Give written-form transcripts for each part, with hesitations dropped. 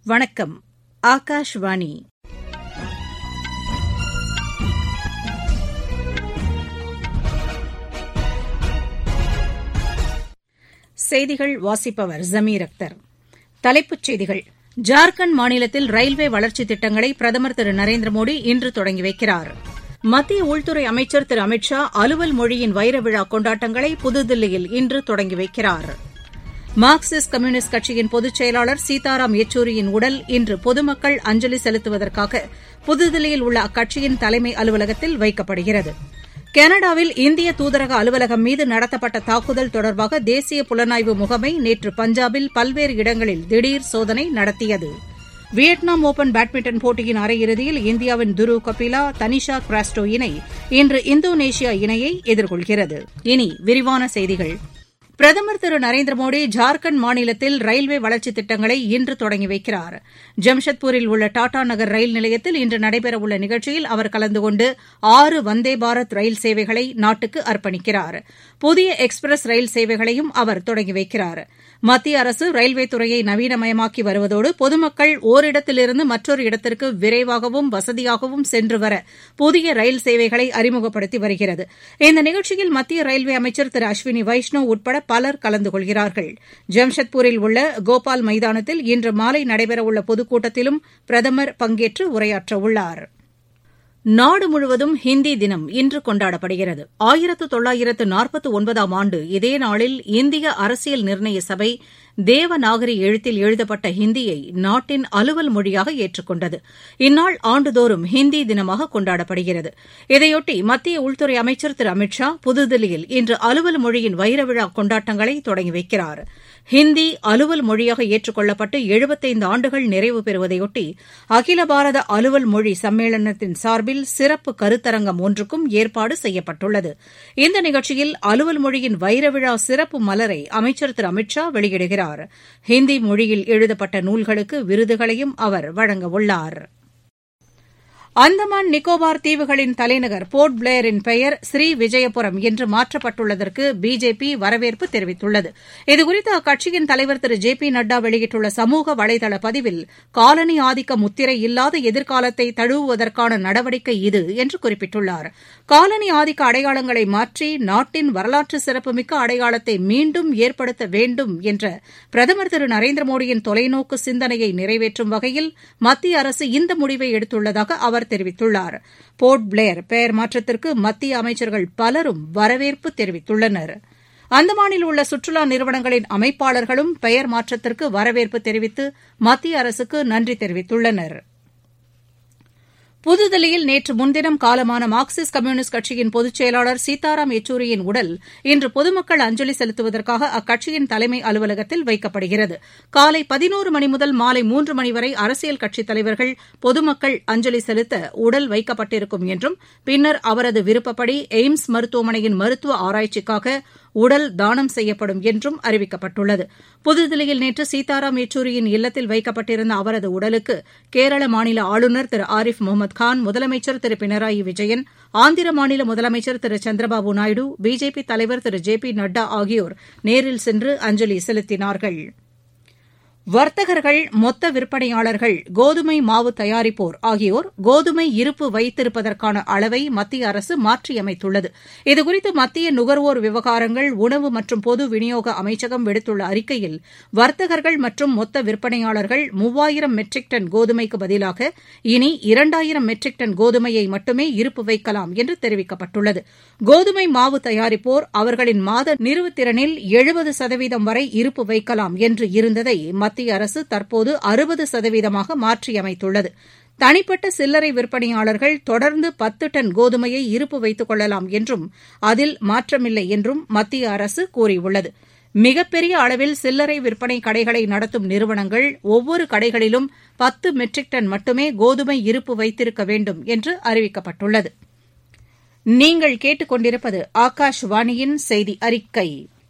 வணக்கம். ஆகாஷ்வாணி. செய்திகள் வாசிப்பவர் ஜமீர் அக்தர். தலைப்புச் செய்திகள். ஜார்க்கண்ட் மாநிலத்தில் ரயில்வே வளர்ச்சித் திட்டங்களை பிரதமர் திரு நரேந்திர மோடி இன்று தொடங்கி வைக்கிறார். மத்திய உள்துறை அமைச்சர் திரு அமித் ஷா அலுவல் மொழியின் வைர விழா கொண்டாட்டங்களை புதுதில்லியில் இன்று தொடங்கி வைக்கிறார். மார்க்சிஸ்ட் கம்யூனிஸ்ட் கட்சியின் பொதுச் செயலாளர் சீதாராம் யெச்சூரியின் உடல் இன்று பொதுமக்கள் அஞ்சலி செலுத்துவதற்காக புதுதில்லியில் உள்ள அக்கட்சியின் தலைமை அலுவலகத்தில் வைக்கப்படுகிறது. கனடாவில் இந்திய தூதரக அலுவலகம் மீது நடத்தப்பட்ட தாக்குதல் தொடர்பாக தேசிய புலனாய்வு முகமை நேற்று பஞ்சாபில் பல்வேறு இடங்களில் திடீர் சோதனை நடத்தியது. வியட்நாம் ஒபன் பேட்மிண்டன் போட்டியின் அரையிறுதியில் இந்தியாவின் துருவ் கபிலா தனிஷா கிராஸ்டோ இணை இன்று இந்தோனேஷியா இணையை எதிர்கொள்கிறது. இனி விரிவான செய்திகள். பிரதமர் திரு நரேந்திர மோடி ஜார்க்கண்ட் மாநிலத்தில் ரயில்வே வளர்ச்சித் திட்டங்களை இன்று தொடங்கி வைக்கிறார். ஜம்ஷெட்பூரில் உள்ள டாடா நகர் ரயில் நிலையத்தில் இன்று நடைபெறவுள்ள நிகழ்ச்சியில் அவர் கலந்து கொண்டு 6 வந்தே பாரத் ரயில் சேவைகளை நாட்டுக்கு அர்ப்பணிக்கிறார். புதிய எக்ஸ்பிரஸ் ரயில் சேவைகளையும் அவர் தொடங்கி வைக்கிறார். மத்திய அரசு ரயில்வே துறையை நவீனமயமாக்கி வருவதோடு பொதுமக்கள் ஓரிடத்திலிருந்து மற்றொரு இடத்திற்கு விரைவாகவும் வசதியாகவும் சென்று வர புதிய ரயில் சேவைகளை அறிமுகப்படுத்தி வருகிறது. இந்த நிகழ்ச்சியில் மத்திய ரயில்வே அமைச்சர் திரு அஸ்வினி வைஷ்ணவ் உட்பட பலர் கலந்து கொள்கிறார்கள். ஜம்ஷெட்பூரில் உள்ள கோபால் மைதானத்தில் இன்று மாலை நடைபெறவுள்ள பொதுக்கூட்டத்திலும் பிரதமர் பங்கேற்று உரையாற்றவுள்ளார். நாடு முழுவதும் ஹிந்தி தினம் இன்று கொண்டாடப்படுகிறது. 1949ஆம் ஆண்டு இதே நாளில் இந்திய அரசியல் நிர்ணய சபை தேவநாகரி எழுத்தில் எழுதப்பட்ட ஹிந்தியை நாட்டின் அலுவல் மொழியாக ஏற்றுக்கொண்டது. இந்நாள் ஆண்டுதோறும் ஹிந்தி தினமாக கொண்டாடப்படுகிறது. இதையொட்டி மத்திய உள்துறை அமைச்சர் திரு அமித் ஷா புதுதில்லியில் இன்று அலுவல் மொழியின் வைர விழா கொண்டாட்டங்களை தொடங்கி வைக்கிறார். ஹிந்தி அலுவல் மொழியாக ஏற்றுக்கொள்ளப்பட்டு 75 ஆண்டுகள் நிறைவு பெறுவதையொட்டி அகில பாரத அலுவல் மொழி சம்மேளனத்தின் சார்பில் சிறப்பு கருத்தரங்கம் ஒன்றுக்கும் ஏற்பாடு செய்யப்பட்டுள்ளது. இந்த நிகழ்ச்சியில் அலுவல் மொழியின் வைர விழா சிறப்பு மலரை அமைச்சர் திரு அமித் ஷா வெளியிடுகிறார். ஹிந்தி மொழியில் எழுதப்பட்ட நூல்களுக்கு விருதுகளையும் அவர் வழங்கவுள்ளார். அந்தமான் நிக்கோபார் தீவுகளின் தலைநகர் போர்ட் பிளேயரின் பெயர் ஸ்ரீவிஜயபுரம் என்று மாற்றப்பட்டுள்ளதற்கு பிஜேபி வரவேற்பு தெரிவித்துள்ளது. இதுகுறித்து அக்கட்சியின் தலைவர் திரு ஜே பி நட்டா வெளியிட்டுள்ள சமூக வலைதள பதிவில் காலனி ஆதிக்க முத்திரை இல்லாத எதிர்காலத்தை தழுவுவதற்கான நடவடிக்கை இது என்று குறிப்பிட்டுள்ளார். காலனி ஆதிக்க அடையாளங்களை மாற்றி நாட்டின் வரலாற்று சிறப்புமிக்க அடையாளத்தை மீண்டும் ஏற்படுத்த வேண்டும் என்ற பிரதமர் திரு நரேந்திர மோடியின் தொலைநோக்கு சிந்தனையை நிறைவேற்றும் வகையில் மத்திய அரசு இந்த முடிவை எடுத்துள்ளதாக அவர் தெரிவித்துள்ளார். போர்ட் பிளேயர் பெயர் மாற்றத்திற்கு மத்திய அமைச்சர்கள் பலரும் வரவேற்பு தெரிவித்துள்ளனர். அந்தமானில் உள்ள சுற்றுலா நிறுவனங்களின் அமைப்பாளர்களும் பெயர் மாற்றத்திற்கு வரவேற்பு தெரிவித்து மத்திய அரசுக்கு நன்றி தெரிவித்துள்ளனர். புதுதில்லியில் நேற்று முன்தினம் காலமான மார்க்சிஸ்ட் கம்யூனிஸ்ட் கட்சியின் பொதுச் செயலாளர் சீதாராம் யெச்சூரியின் உடல் இன்று பொதுமக்கள் அஞ்சலி செலுத்துவதற்காக அக்கட்சியின் தலைமை அலுவலகத்தில் வைக்கப்படுகிறது. காலை 11 மணி முதல் மாலை 3 மணி வரை அரசியல் கட்சித் தலைவர்கள் பொதுமக்கள் அஞ்சலி செலுத்த உடல் வைக்கப்பட்டிருக்கும் என்றும் பின்னர் அவரது விருப்பப்படி எய்ம்ஸ் மருத்துவமனையின் மருத்துவ ஆராய்ச்சிக்காக உடல் தானம் செய்யப்படும் என்றும் அறிவிக்கப்பட்டுள்ளது. புதுதில்லியில் நேற்று சீதாராம் யெச்சூரியின் இல்லத்தில் வைக்கப்பட்டிருந்த அவரது உடலுக்கு கேரள மாநில ஆளுநர் திரு ஆரிஃப் முகமது கான், முதலமைச்சர் திரு பினராயி விஜயன், ஆந்திர மாநில முதலமைச்சர் திரு சந்திரபாபு நாயுடு, பிஜேபி தலைவர் திரு ஜே பி நட்டா ஆகியோர் நேரில் சென்று அஞ்சலி செலுத்தினார்கள். வர்த்தகர்கள், மொத்த விற்பனையாளர்கள், கோதுமை மாவு தயாரிப்போர் ஆகியோர் கோதுமை இருப்பு வைத்திருப்பதற்கான அளவை மத்திய அரசு மாற்றியமைத்துள்ளது. இதுகுறித்து மத்திய நுகர்வோர் விவகாரங்கள், உணவு மற்றும் பொது விநியோக அமைச்சகம் விடுத்துள்ள அறிக்கையில் வர்த்தகர்கள் மற்றும் மொத்த விற்பனையாளர்கள் 3000 மெட்ரிக் டன் கோதுமைக்கு பதிலாக இனி 2000 மெட்ரிக் டன் கோதுமையை மட்டுமே இருப்பு வைக்கலாம் என்று தெரிவிக்கப்பட்டுள்ளது. கோதுமை மாவு தயாரிப்போர் அவர்களின் மாத நிறுவுத்திறனில் 70% வரை இருப்பு வைக்கலாம் என்று இருந்ததை மத்திய அரசு தற்போது 60% மாற்றியமைத்துள்ளது. தனிப்பட்ட சில்லறை விற்பனையாளர்கள் தொடர்ந்து 10 டன் கோதுமையை இருப்பு வைத்துக் கொள்ளலாம் என்றும் அதில் மாற்றமில்லை என்றும் மத்திய அரசு கூறியுள்ளது. மிகப்பெரிய அளவில் சில்லறை விற்பனை கடைகளை நடத்தும் நிறுவனங்கள் ஒவ்வொரு கடைகளிலும் 10 மெட்ரிக் டன் மட்டுமே கோதுமை இருப்பு வைத்திருக்க வேண்டும் என்று அறிவிக்கப்பட்டுள்ளது. நீங்கள் கேட்டுக்கொண்டிருப்பது ஆகாஷ்வாணியின் செய்தி அறிக்கை.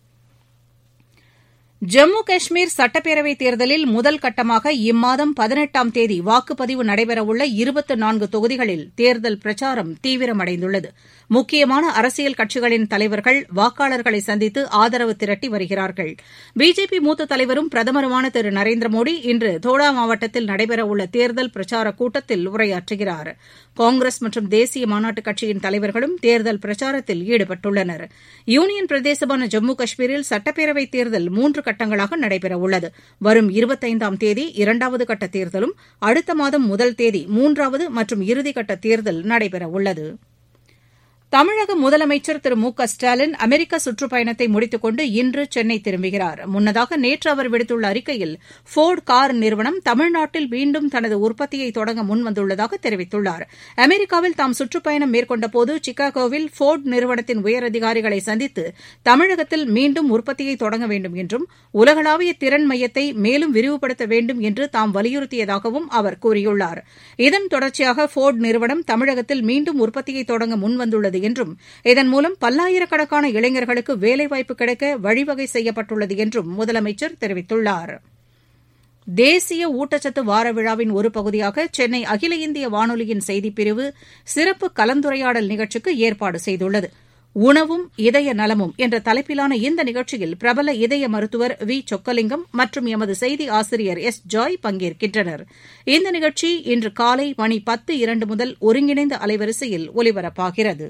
ஜம்மு காஷ்மீர் சட்டப்பேரவைத் தேர்தலில் முதல் கட்டமாக இம்மாதம் 18ஆம் தேதி வாக்குப்பதிவு நடைபெறவுள்ள 24 தொகுதிகளில் தேர்தல் பிரச்சாரம் தீவிரமடைந்துள்ளது. முக்கியமான அரசியல் கட்சிகளின் தலைவர்கள் வாக்காளர்களை சந்தித்து ஆதரவு திரட்டி வருகிறார்கள். பிஜேபி மூத்த தலைவரும் பிரதமருமான திரு நரேந்திர மோடி இன்று தோடா மாவட்டத்தில் நடைபெறவுள்ள தேர்தல் பிரச்சாரக் கூட்டத்தில் உரையாற்றுகிறார். காங்கிரஸ் மற்றும் தேசிய மாநாட்டுக் கட்சியின் தலைவர்களும் தேர்தல் பிரச்சாரத்தில் ஈடுபட்டுள்ளனர். யூனியன் பிரதேசமான ஜம்மு காஷ்மீரில் சட்டப்பேரவைத் தேர்தல் 3 கட்டங்களாக நடைபெறவுள்ளது. வரும் 25ஆம் தேதி 2வது கட்ட தேர்தலும் அடுத்த மாதம் 1 தேதி 3வது மற்றும் இறுதிக்கட்ட தேர்தல் நடைபெறவுள்ளது. தமிழக முதலமைச்சர் திரு மு க ஸ்டாலின் அமெரிக்க சுற்றுப்பயணத்தை முடித்துக் கொண்டு இன்று சென்னை திரும்புகிறார். முன்னதாக நேற்று அவர் விடுத்துள்ள அறிக்கையில் ஃபோர்டு கார் நிறுவனம் தமிழ்நாட்டில் மீண்டும் தனது உற்பத்தியை தொடங்க முன்வந்துள்ளதாக தெரிவித்துள்ளார். அமெரிக்காவில் தாம் சுற்றுப்பயணம் மேற்கொண்டபோது சிகாகோவில் ஃபோர்டு நிறுவனத்தின் உயரதிகாரிகளை சந்தித்து தமிழகத்தில் மீண்டும் உற்பத்தியை தொடங்க வேண்டும் என்றும் உலகளாவிய திறன் மையத்தை மேலும் விரிவுபடுத்த வேண்டும் என்று தாம் வலியுறுத்தியதாகவும் அவர் கூறியுள்ளார். இதன் தொடர்ச்சியாக ஃபோர்டு நிறுவனம் தமிழகத்தில் மீண்டும் உற்பத்தியை தொடங்க முன்வந்துள்ளது என்றும் இதன் மூலம் பல்லாயிரக்கணக்கான இளைஞர்களுக்கு வேலைவாய்ப்பு கிடைக்க வழிவகை செய்யப்பட்டுள்ளது என்றும் முதலமைச்சர் தெரிவித்துள்ளார். தேசிய ஊட்டச்சத்து வார விழாவின் ஒரு பகுதியாக சென்னை அகில இந்திய வானொலியின் செய்திப்பிரிவு சிறப்பு கலந்துரையாடல் நிகழ்ச்சிக்கு ஏற்பாடு செய்துள்ளது. உணவும் இதய நலமும் என்ற தலைப்பிலான இந்த நிகழ்ச்சியில் பிரபல இதய மருத்துவர் வி சொக்கலிங்கம் மற்றும் எமது செய்தி ஆசிரியர் எஸ் ஜாய் பங்கேற்கின்றனர். இந்த நிகழ்ச்சி இன்று காலை மணி 10:02 முதல் ஒருங்கிணைந்த அலைவரிசையில் ஒலிபரப்பாகிறது.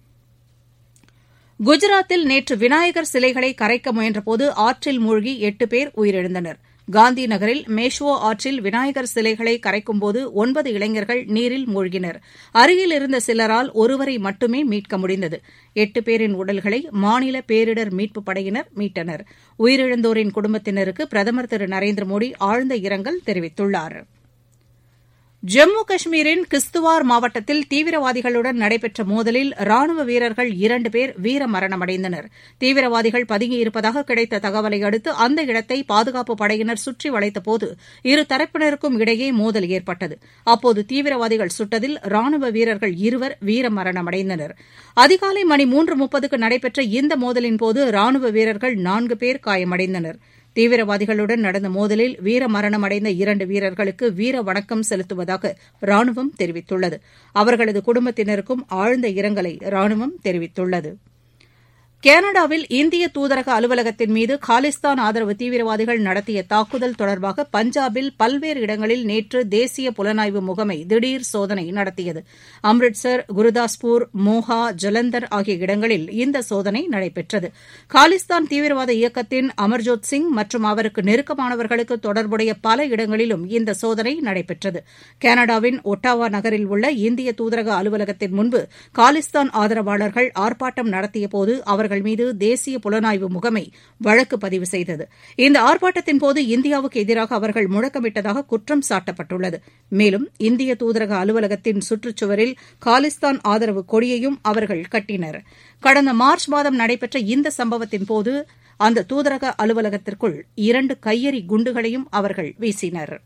குஜராத்தில் நேற்று விநாயகர் சிலைகளை கரைக்க முயன்றபோது ஆற்றில் மூழ்கி 8 பேர் உயிரிழந்தனர். காந்தி நகரில் மேஷ்வோ ஆற்றில் விநாயகர் சிலைகளை கரைக்கும்போது 9 இளைஞர்கள் நீரில் மூழ்கினர். அருகில் இருந்த சிலரால் ஒருவரை மட்டுமே மீட்க முடிந்தது. 8 பேரின் உடல்களை மாநில பேரிடர் மீட்புப் படையினர் மீட்டனர். உயிரிழந்தோரின் குடும்பத்தினருக்கு பிரதமர் திரு நரேந்திர மோடி ஆழ்ந்த இரங்கல் தெரிவித்துள்ளார். ஜம்மு காஷ்மீரின் கிஸ்துவார் மாவட்டத்தில் தீவிரவாதிகளுடன் நடைபெற்ற மோதலில் ராணுவ வீரர்கள் 2 பேர் வீரமரணமடைந்தனர். தீவிரவாதிகள் பதுங்கியிருப்பதாக கிடைத்த தகவலை அடுத்து அந்த இடத்தை பாதுகாப்புப் படையினர் சுற்றி வளைத்தபோது இரு தரப்பினருக்கும் இடையே மோதல் ஏற்பட்டது. அப்போது தீவிரவாதிகள் சுட்டதில் ராணுவ வீரர்கள் 2 வீரமரணமடைந்தனர். அதிகாலை மணி 3:30க்கு நடைபெற்ற இந்த மோதலின்போது ராணுவ வீரர்கள் 4 பேர் காயமடைந்தனர். தீவிரவாதிகளுடன் நடந்த மோதலில் வீரமரணமடைந்த 2 வீரர்களுக்கு வீர வணக்கம் செலுத்துவதாக ராணுவம் தெரிவித்துள்ளது. அவர்களது குடும்பத்தினருக்கும் ஆழ்ந்த இரங்கலை ராணுவம் தெரிவித்துள்ளது. கனடாவில் இந்திய தூதரக அலுவலகத்தின் மீது காலிஸ்தான் ஆதரவு தீவிரவாதிகள் நடத்திய தாக்குதல் தொடர்பாக பஞ்சாபில் பல்வேறு இடங்களில் நேற்று தேசிய புலனாய்வு முகமை திடீர் சோதனை நடத்தியது. அம்ரிட்சர், குருதாஸ்பூர், மோஹா, ஜலந்தர் ஆகிய இடங்களில் இந்த சோதனை நடைபெற்றது. காலிஸ்தான் தீவிரவாத இயக்கத்தின் அமர்ஜோத் சிங் மற்றும் அவருக்கு நெருக்கமானவர்களுக்கு தொடர்புடைய பல இடங்களிலும் இந்த சோதனை நடைபெற்றது. கனடாவின் ஒட்டாவா நகரில் உள்ள இந்திய தூதரக அலுவலகத்தின் முன்பு காலிஸ்தான் ஆதரவாளர்கள் ஆர்ப்பாட்டம் நடத்தியபோது அவர்கள் மீது தேசிய புலனாய்வு முகமை வழக்கு பதிவு செய்தது. இந்த ஆர்ப்பாட்டத்தின்போது இந்தியாவுக்கு எதிராக அவர்கள் முழக்கமிட்டதாக குற்றம் சாட்டப்பட்டுள்ளது. மேலும் இந்திய தூதரக அலுவலகத்தின் சுற்றுச்சுவரில் காலிஸ்தான் ஆதரவு கொடியையும் அவர்கள் கட்டினர். கடந்த மார்ச் மாதம் நடைபெற்ற இந்த சம்பவத்தின்போது அந்த தூதரக அலுவலகத்திற்குள் 2 கையெறி குண்டுகளையும் அவர்கள் வீசினர்.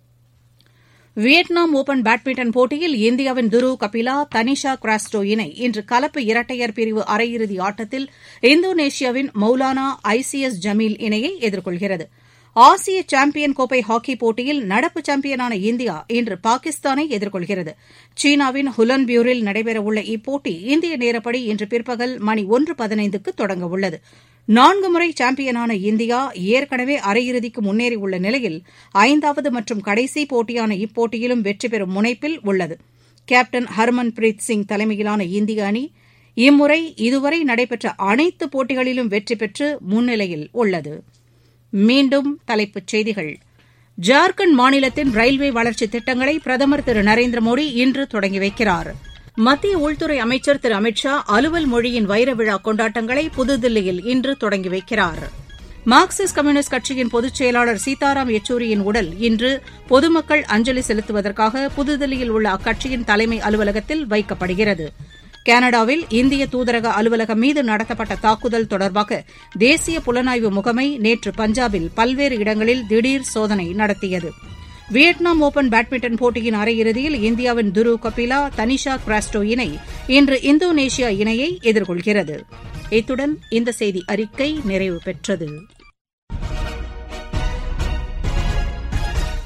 வியட்நாம் ஒபன் பேட்மிண்டன் போட்டியில் இந்தியாவின் துருவ் கபிலா, தனிஷா கிராஸ்டோ இணை இன்று கலப்பு இரட்டையர் பிரிவு அரையிறுதி ஆட்டத்தில் இந்தோனேஷியாவின் மௌலானா ஐசிஎஸ் ஜமீல் இணையை எதிர்கொள்கிறது. ஆசிய சாம்பியன் கோப்பை ஹாக்கிப் போட்டியில் நடப்பு சாம்பியனான இந்தியா இன்று பாகிஸ்தானை எதிர்கொள்கிறது. சீனாவின் ஹுலன்பியூரில் நடைபெறவுள்ள இப்போட்டி இந்திய நேரப்படி இன்று பிற்பகல் மணி 1:15க்கு தொடங்கவுள்ளது. 4 முறை சாம்பியனான இந்தியா ஏற்கனவே அரையிறுதிக்கு முன்னேறியுள்ள நிலையில் 5வது மற்றும் கடைசி போட்டியான இப்போட்டியிலும் வெற்றி பெறும் முனைப்பில் உள்ளது. கேப்டன் ஹர்மன்பிரீத் சிங் தலைமையிலான இந்திய அணி இம்முறை இதுவரை நடைபெற்ற அனைத்து போட்டிகளிலும் வெற்றி பெற்று முன்னிலையில் உள்ளது. மீண்டும் தலைப்புச் செய்திகள். ஜார்க்கண்ட் மாநிலத்தின் ரயில்வே வளர்ச்சித் திட்டங்களை பிரதமர் திரு நரேந்திர மோடி இன்று தொடங்கி வைக்கிறார். மத்திய உள்துறை அமைச்சர் திரு அமித் ஷா அலுவல் மொழியின் வைர விழா கொண்டாட்டங்களை புதுதில்லியில் இன்று தொடங்கி வைக்கிறார். மார்க்சிஸ்ட் கம்யூனிஸ்ட் கட்சியின் பொதுச் செயலாளர் சீதாராம் யெச்சூரியின் உடல் இன்று பொதுமக்கள் அஞ்சலி செலுத்துவதற்காக புதுதில்லியில் உள்ள அக்கட்சியின் தலைமை அலுவலகத்தில் வைக்கப்படுகிறது. கனடாவில் இந்திய தூதரக அலுவலகம் மீது நடத்தப்பட்ட தாக்குதல் தொடர்பாக தேசிய புலனாய்வு முகமை நேற்று பஞ்சாபில் பல்வேறு இடங்களில் திடீர் சோதனை நடத்தியது. வியட்நாம் ஒபன் பேட்மிண்டன் போட்டியின் அரையிறுதியில் இந்தியாவின் துருவ் கபிலா, தனிஷா கிராஸ்டோ இணை இன்று இந்தோனேஷியா இணையை எதிர்கொள்கிறது. இத்துடன் இந்த செய்தி அறிக்கை நிறைவு பெற்றது.